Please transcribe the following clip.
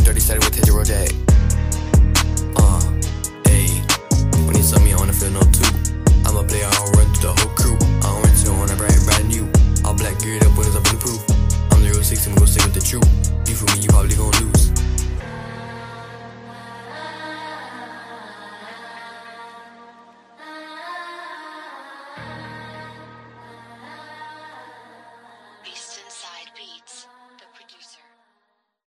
dirty static with Teddy Rojack. Ayy. When you saw me on the field, no two. I'm a player, I don't